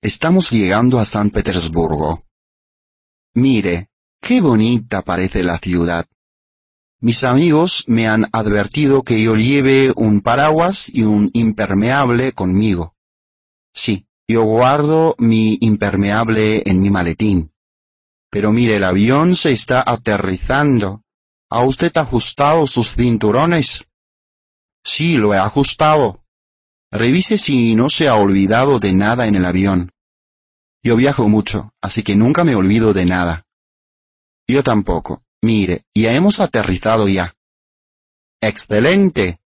estamos llegando a San Petersburgo. Mire, qué bonita parece la ciudad. Mis amigos me han advertido que yo lleve un paraguas y un impermeable conmigo. Sí, yo guardo mi impermeable en mi maletín. Pero mire, el avión se está aterrizando. ¿Ha usted ajustado sus cinturones? Sí, lo he ajustado. Revise si no se ha olvidado de nada en el avión. Yo viajo mucho, así que nunca me olvido de nada. Yo tampoco. Mire, ya hemos aterrizado ya. ¡Excelente!